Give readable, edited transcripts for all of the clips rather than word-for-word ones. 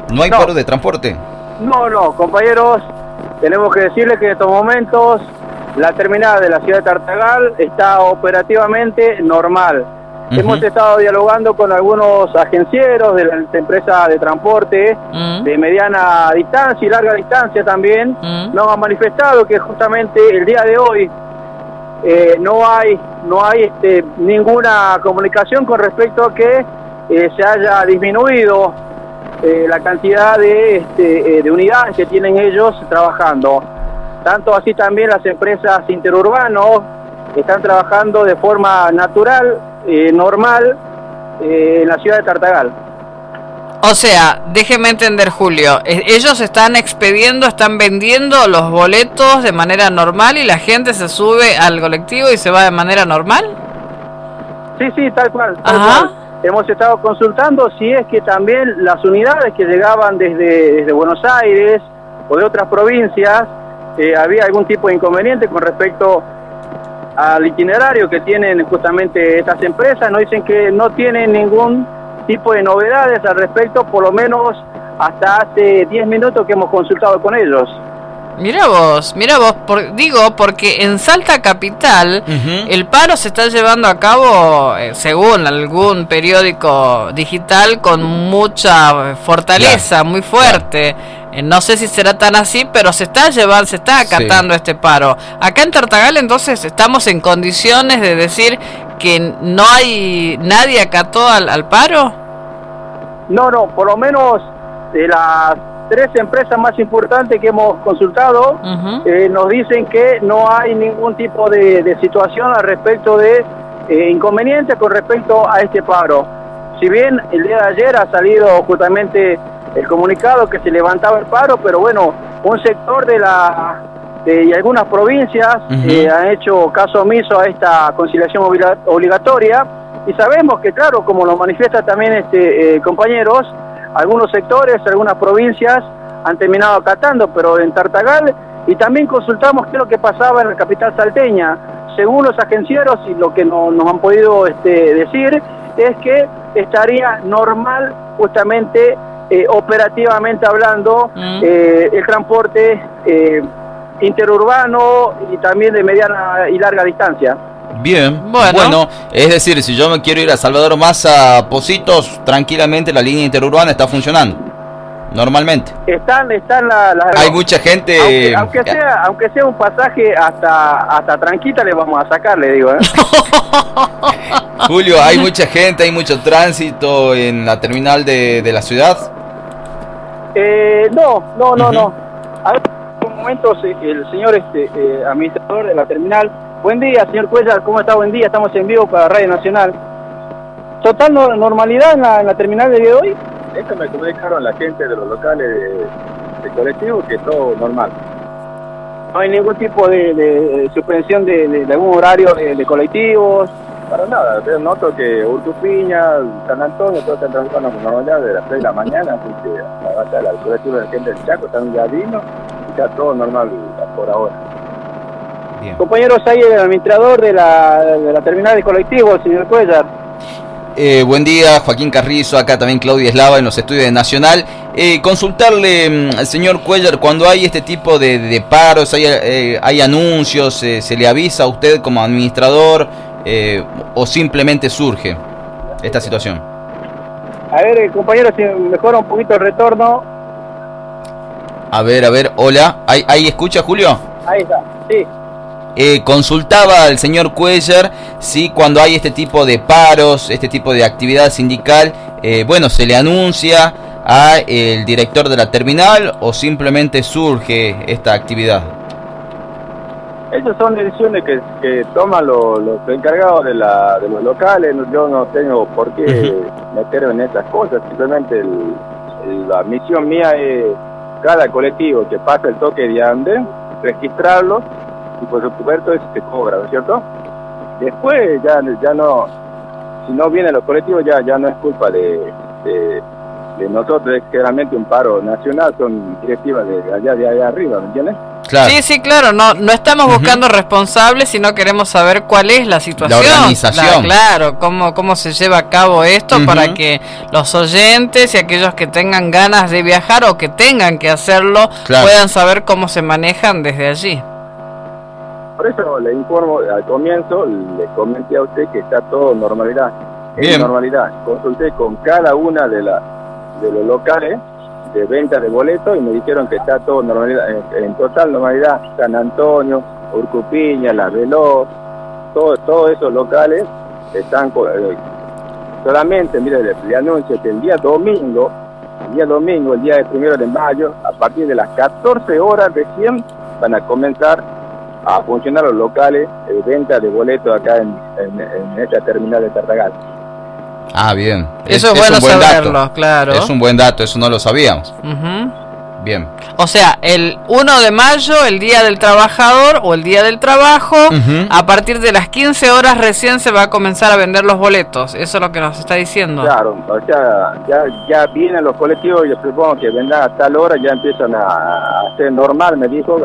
¿No hay paro de transporte? No, compañeros, tenemos que decirles que en estos momentos la terminal de la ciudad de Tartagal está operativamente normal. Hemos estado dialogando con algunos agencieros de las empresas de transporte de mediana distancia y larga distancia también. Nos han manifestado que justamente el día de hoy no hay ninguna comunicación con respecto a que se haya disminuido la cantidad de unidades que tienen ellos trabajando. Tanto así también las empresas interurbanos están trabajando de forma natural, normal, en la ciudad de Tartagal. O sea, déjeme entender, Julio, ellos están expediendo, están vendiendo los boletos de manera normal y la gente se sube al colectivo y se va de manera normal. Sí, tal cual. Hemos estado consultando si es que también las unidades que llegaban desde Buenos Aires o de otras provincias, había algún tipo de inconveniente con respecto al itinerario que tienen justamente estas empresas. Nos dicen que no tienen ningún tipo de novedades al respecto, por lo menos hasta hace 10 minutos que hemos consultado con ellos. Mira vos, porque en Salta Capital el paro se está llevando a cabo, según algún periódico digital, con mucha fortaleza, muy fuerte. No sé si será tan así, pero se está acatando este paro. Acá en Tartagal, entonces, estamos en condiciones de decir que nadie acató al paro. No, por lo menos de las 3 empresas más importantes que hemos consultado, nos dicen que no hay ningún tipo de situación al respecto de inconvenientes con respecto a este paro. Si bien el día de ayer ha salido justamente el comunicado que se levantaba el paro, pero bueno, un sector de algunas provincias han hecho caso omiso a esta conciliación obligatoria, y sabemos que, claro, como lo manifiesta también compañeros, algunos sectores, algunas provincias han terminado acatando, pero en Tartagal, y también consultamos qué es lo que pasaba en la capital salteña. Según los agencieros y lo que nos han podido decir, es que estaría normal justamente operativamente hablando el transporte interurbano y también de mediana y larga distancia. Bien, bueno, es decir, si yo me quiero ir a Salvador Massa a Pocitos, tranquilamente la línea interurbana está funcionando normalmente. Están hay mucha gente, aunque sea un pasaje hasta Tranquita le vamos a sacar, le digo, Julio, hay mucha gente, hay mucho tránsito en la terminal de la ciudad. No. A ver, en un momento el señor administrador de la terminal. Buen día, señor Cuellar, ¿cómo está? Buen día, estamos en vivo para Radio Nacional. ¿Total normalidad en la terminal del día de hoy? Esto me comunicaron la gente de los locales de colectivos que todo normal. ¿No hay ningún tipo de suspensión de algún horario de colectivos? Para nada, yo noto que Urtupiña, San Antonio, todos están trabajando con normalidad de las 6 de la mañana, así que la colectivo de la gente del Chaco están ya vino y está todo normal por ahora. Bien. Compañeros, hay el administrador de la terminal de colectivos, el señor Cuellar. Buen día, Joaquín Carrizo, acá también Claudia Eslava en los estudios de Nacional. Consultarle al señor Cuellar, cuando hay este tipo de paros, hay anuncios, se le avisa a usted como administrador o simplemente surge esta situación. A ver, compañero, si mejora un poquito el retorno. A ver, hola, ¿ahí escucha, Julio? Ahí está, sí. Consultaba al señor Cuellar si cuando hay este tipo de paros, este tipo de actividad sindical, se le anuncia a el director de la terminal o simplemente surge esta actividad. Esas son decisiones que toman los encargados de los locales. Yo no tengo por qué meterme en estas cosas. Simplemente la misión mía es cada colectivo que pasa el toque de ande, registrarlo y por supuesto eso se cobra, ¿no es cierto? Después ya no, si no vienen los colectivos ya no es culpa de nosotros es claramente un paro nacional, son directivas de allá arriba, ¿me entiendes? Claro. Sí, claro, no estamos buscando responsables, sino queremos saber cuál es la situación. La organización. Claro, cómo se lleva a cabo esto para que los oyentes y aquellos que tengan ganas de viajar o que tengan que hacerlo puedan saber cómo se manejan desde allí. Por eso le informo, al comienzo le comenté a usted que está todo en normalidad. En normalidad. Consulté con cada una de los locales de venta de boletos y me dijeron que está todo en normalidad, en total normalidad. San Antonio, Urcupiña, La Veloz, todos esos locales están solamente, mire, le anuncio que el día domingo, el día del 1 de mayo, a partir de las 14 horas recién van a comenzar a funcionar los locales de venta de boletos acá en esta terminal de Tartagal. Ah, bien. Eso es bueno saberlo, claro. Es un buen dato, eso no lo sabíamos. Bien. O sea, el 1 de mayo, el Día del Trabajador o el Día del Trabajo, a partir de las 15 horas recién se va a comenzar a vender los boletos. Eso es lo que nos está diciendo. Claro, o sea, ya vienen los colectivos y yo supongo que vendrán a tal hora, ya empiezan a hacer normal, me dijo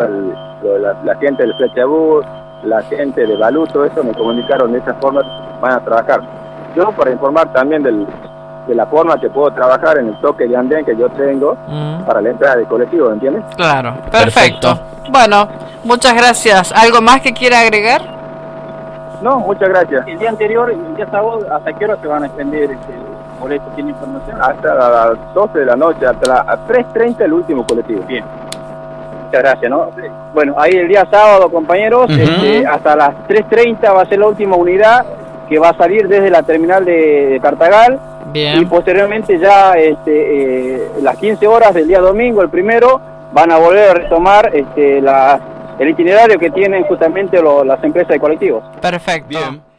la gente del Flechabús, la gente de Balú, todo eso me comunicaron de esa forma, van a trabajar. Yo para informar también de la forma que puedo trabajar en el toque de andén que yo tengo para la entrada del colectivo, ¿entiendes? Claro, perfecto. Bueno, muchas gracias. ¿Algo más que quiera agregar? No, muchas gracias. El día anterior, el día sábado, ¿hasta qué hora se van a extender boletos? ¿Tiene información? Hasta las 12 de la noche, hasta las 3:30 el último colectivo. Bien. Muchas gracias, ¿no? Bueno, ahí el día sábado, compañeros, hasta las 3:30 va a ser la última unidad que va a salir desde la terminal de Tartagal. Bien. Y posteriormente ya las 15 horas del día domingo, el primero, van a volver a retomar el itinerario que tienen justamente las empresas de colectivos. Perfecto. Bien.